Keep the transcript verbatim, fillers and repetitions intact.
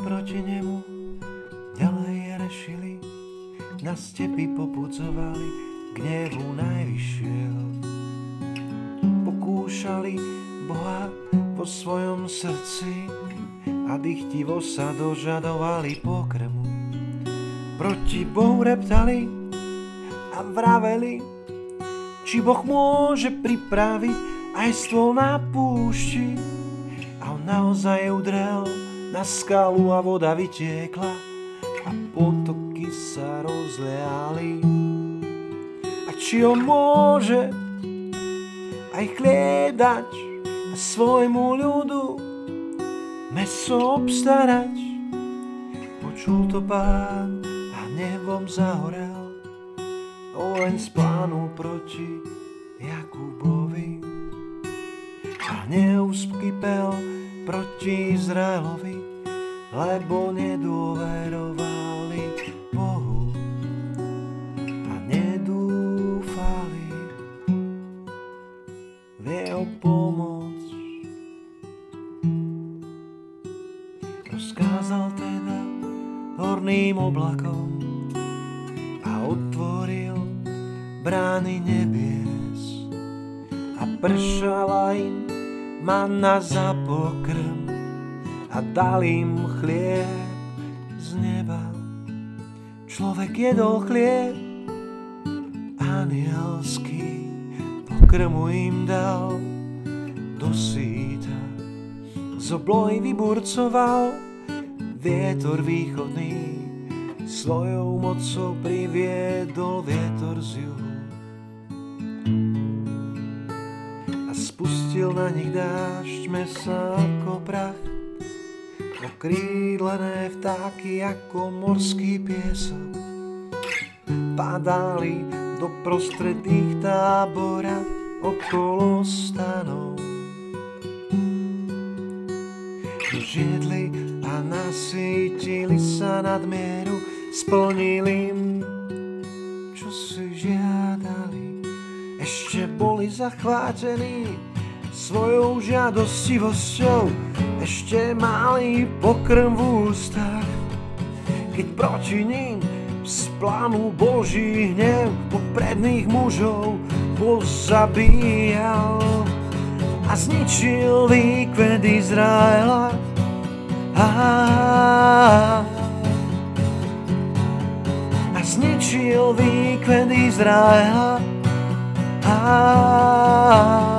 proti nemu ďalej rešili, na stepy popudzovali k hnevu najvyššieho. Pokúšali Boha vo svojom srdci a dychtivo sa dožadovali pokrmu. Proti Bohu reptali a vraveli, či Boh môže pripraviť aj stôl na púšti. A on naozaj udrel na skalu a voda vytiekla a potoky sa rozliali. A či on môže aj chlieb dať a svojmu ľudu mäso obstarať. Počul to Pán a hnevom zahorel, oheň splánul proti Jakubovi. A hnev vzkypel proti Izraelovi, lebo nedôverovali Bohu a nedúfali v jeho pomoc. Rozkázal teda horným oblakom a otvoril brány nebies a pršala im manna za pokrm a dal im chlieb z neba. Človek jedol chlieb anielský, pokrmu im dal do síta. Z oblohy vyburcoval vietor východný, svojou mocou priviedol vietor z juhu. Spustil na nich dážď mesa ako prach, okrídlené vtáky ako morský piesok padali do prostredných tábora okolo stanov. Žiedli a nasýtili sa nadmieru, splnili im, čo si žiadali. Ešte boli zachvátení svojou žiadostivosťou, ešte mali pokrm v ústach, keď proti ním splanul Boží hnev, popredných mužov pozabíjal a zničil výkvet Izraela. A, a zničil výkvet Izraela. Ah,